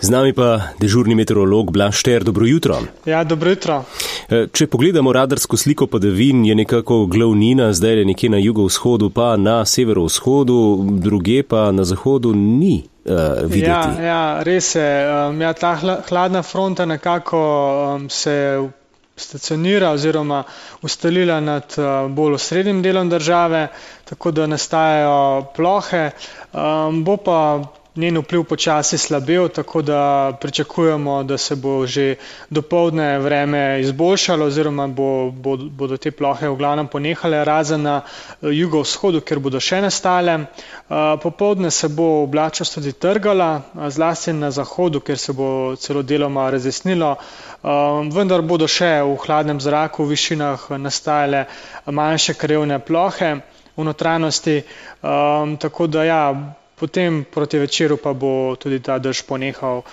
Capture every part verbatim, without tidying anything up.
Z nami pa dežurni meteorolog Blaž Šter, dobro jutro. Ja, dobro jutro. Če pogledamo radarsko sliko padavin, je nekako glavnina zdaj le nekje na jugovzhodu, pa na severovzhodu, druge pa na zahodu ni uh, videti. Ja, ja, res je. Um, ja, ta hladna fronta nekako um, se stacionira oziroma ustalila nad uh, bolj osrednjim delom države, tako da nastajajo plohe. Um, bo pa njen vpliv počasi slabel, tako da pričakujemo, da se bo že dopoldne vreme izboljšalo oziroma bo, bo, bodo te plohe v glavnem ponehale, razen na jugovzhodu, kjer bodo še nastale. Popoldne se bo oblačnost tudi trgala, zlasti na zahodu, kjer se bo celo deloma razjasnilo, vendar bodo še v hladnem zraku v višinah nastajale manjše krajevne plohe v notranjosti, tako da ja, potem proti večeru pa bo tudi ta dež ponehal.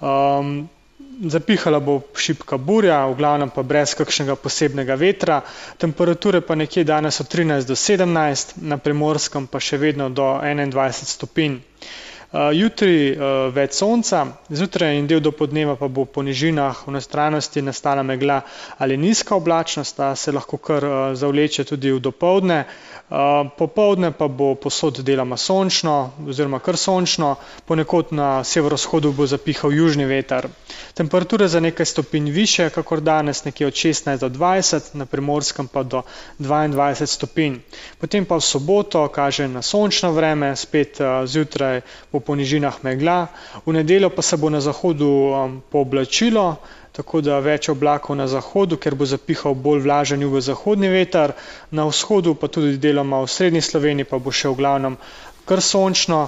Um, zapihala bo šibka burja, v glavnem pa brez kakšnega posebnega vetra. Temperature pa nekje danes od trinajst do sedemnajst, na Primorskem pa še vedno do enaindvajset stopinj. Uh, jutri uh, več sonca, zjutraj in del dopoldneva pa bo po nižinah v notranjosti nastala megla ali nizka oblačnost, ta se lahko kar uh, zavleče tudi v dopoldne. Uh, popoldne pa bo povsod deloma sončno oziroma kar sončno, ponekod na severovzhodu bo zapihal južni veter. Temperature za nekaj stopinj više, kakor danes, nekje od šestnajst do dvajset, na Primorskem pa do dvaindvajset stopinj. Potem pa v soboto kaže na sončno vreme, spet uh, zjutraj bo po nižinah megla, v nedeljo pa se bo na zahodu um, pooblačilo, tako da več oblakov na zahodu, ker bo zapihal bolj vlažen jugozahodni veter, na vzhodu pa tudi deloma v srednji Sloveniji pa bo še v glavnem kar sončno.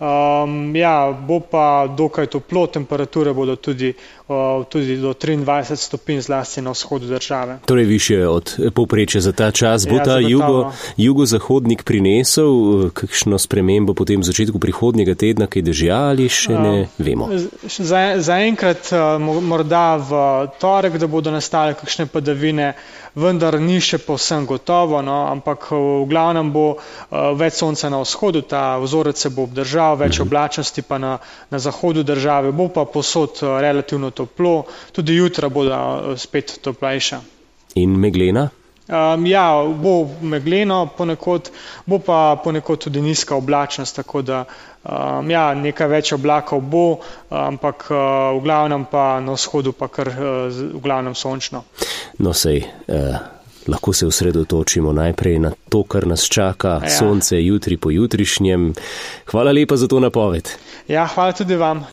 Um, ja, bo pa dokaj toplo, temperature bodo tudi, uh, tudi do triindvajset stopinj zlasti na vzhodu države. Torej više od povprečja za ta čas. Bo ja, ta jugo, jugozahodnik prinesel kakšno spremembo potem v začetku prihodnjega tedna, kaj dežja ali še ne uh, vemo? Za, za enkrat uh, morda v torek, da bodo nastale kakšne padavine, vendar ni še povsem gotovo, no, ampak v glavnem bo uh, več sonca na vzhodu, ta vzorec se bo obdržal, več oblačnosti pa na, na zahodu države, bo pa povsod uh, relativno toplo, tudi jutra bo uh, spet toplejša. In meglena? Um, ja, bo megleno ponekod, bo pa ponekod tudi nizka oblačnost, tako da um, ja, nekaj več oblakov bo, ampak uh, v glavnem pa na vzhodu pa kar uh, v glavnem sončno. No sej, eh, lahko se osredotočimo najprej na to, kar nas čaka, ja. Sonce jutri po jutrišnjem. Hvala lepa za to napoved. Ja, hvala tudi vam.